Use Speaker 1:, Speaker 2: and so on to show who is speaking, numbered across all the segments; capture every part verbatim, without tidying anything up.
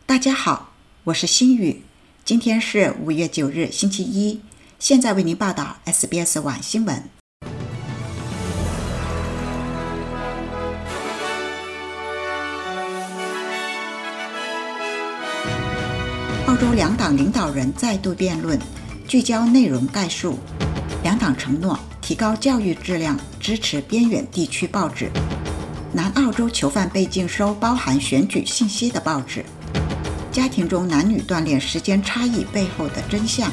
Speaker 1: 大家好，我是心雨，今天是五月九日星期一，现在为您报道 S B S 晚新闻。澳洲两党领导人再度辩论，聚焦内容概述。两党承诺提高教育质量，支持边远地区报纸。南澳洲囚犯被禁收包含选举信息的报纸。家庭中男女锻炼时间差异背后的真相。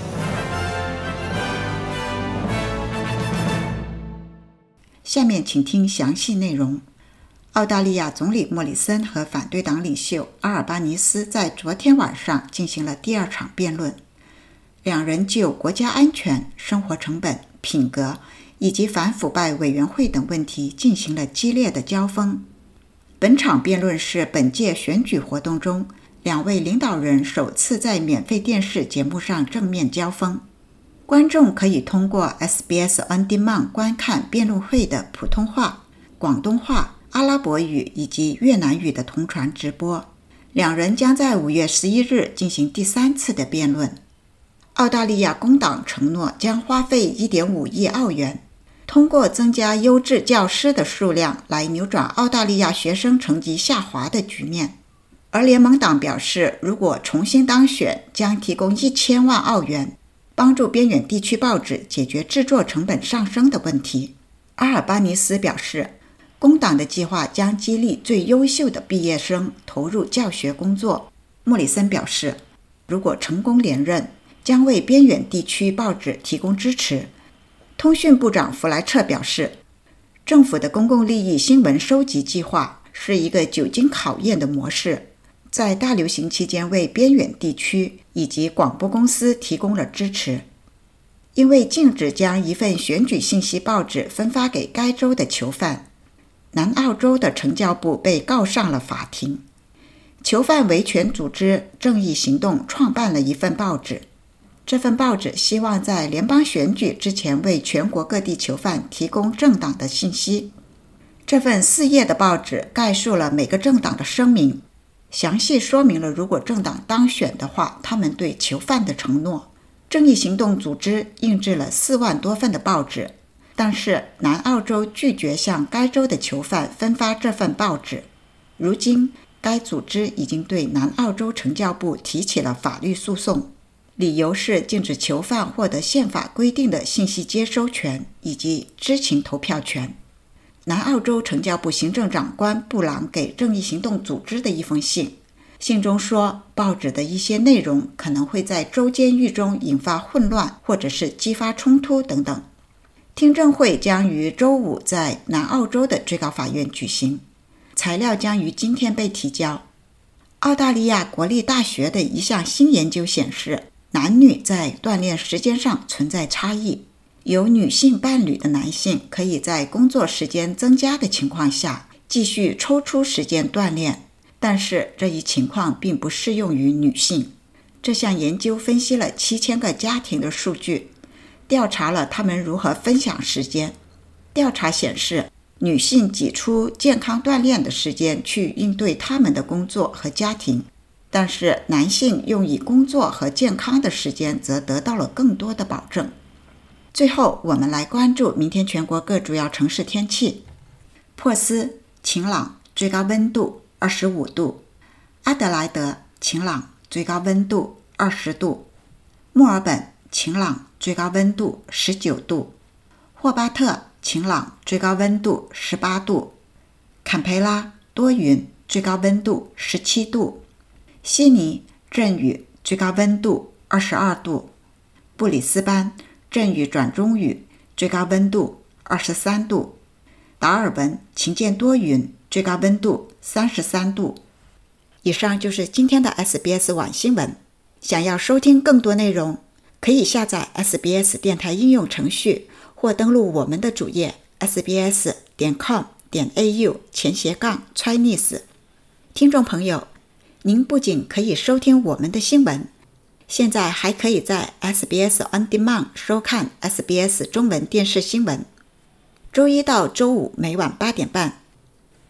Speaker 1: 下面请听详细内容。澳大利亚总理莫里森和反对党领袖阿尔巴尼斯在昨天晚上进行了第二场辩论，两人就国家安全、生活成本、品格以及反腐败委员会等问题进行了激烈的交锋。本场辩论是本届选举活动中两位领导人首次在免费电视节目上正面交锋。观众可以通过 S B S On Demand 观看辩论会的普通话、广东话、阿拉伯语以及越南语的同传直播。两人将在五月十一日进行第三次的辩论。澳大利亚工党承诺将花费 一点五亿澳元，通过增加优质教师的数量来扭转澳大利亚学生成绩下滑的局面。而联盟党表示，如果重新当选，将提供一千万澳元，帮助边远地区报纸解决制作成本上升的问题。阿尔巴尼斯表示，工党的计划将激励最优秀的毕业生投入教学工作。莫里森表示，如果成功连任，将为边远地区报纸提供支持。通讯部长弗莱彻表示，政府的公共利益新闻收集计划是一个久经考验的模式，在大流行期间为边远地区以及广播公司提供了支持。因为禁止将一份选举信息报纸分发给该州的囚犯，南澳洲的惩教部被告上了法庭。囚犯维权组织正义行动创办了一份报纸，这份报纸希望在联邦选举之前为全国各地囚犯提供政党的信息。这份四页的报纸概述了每个政党的声明，详细说明了如果政党当选的话，他们对囚犯的承诺。正义行动组织印制了四万多份的报纸，但是南澳洲拒绝向该州的囚犯分发这份报纸。如今，该组织已经对南澳洲惩教部提起了法律诉讼，理由是禁止囚犯获得宪法规定的信息接收权以及知情投票权。南澳洲惩教部行政长官布朗给正义行动组织的一封信，信中说，报纸的一些内容可能会在州监狱中引发混乱，或者是激发冲突等等。听证会将于周五在南澳洲的最高法院举行，材料将于今天被提交。澳大利亚国立大学的一项新研究显示，男女在锻炼时间上存在差异。有女性伴侣的男性可以在工作时间增加的情况下继续抽出时间锻炼，但是这一情况并不适用于女性。这项研究分析了七千个家庭的数据，调查了他们如何分享时间。调查显示，女性挤出健康锻炼的时间去应对他们的工作和家庭，但是男性用以工作和健康的时间则得到了更多的保证。最后，我们来关注明天全国各主要城市天气。珀斯晴朗，最高温度二十五度；阿德莱德晴朗，最高温度二十度；墨尔本晴朗，最高温度十九度；霍巴特晴朗，最高温度十八度；坎培拉多云，最高温度十七度；悉尼阵雨，最高温度二十二度；布里斯班阵雨转中雨，最高温度二十三度；达尔文晴间多云，最高温度三十三度。以上就是今天的 S B S 晚新闻。想要收听更多内容，可以下载 S B S 电台应用程序，或登录我们的主页 S B S 点 com 点 A U 前斜杠 Chinese。听众朋友，您不仅可以收听我们的新闻，现在还可以在 S B S On Demand 收看 S B S 中文电视新闻。周一到周五每晚八点半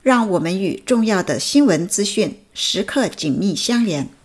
Speaker 1: 让我们与重要的新闻资讯时刻紧密相连。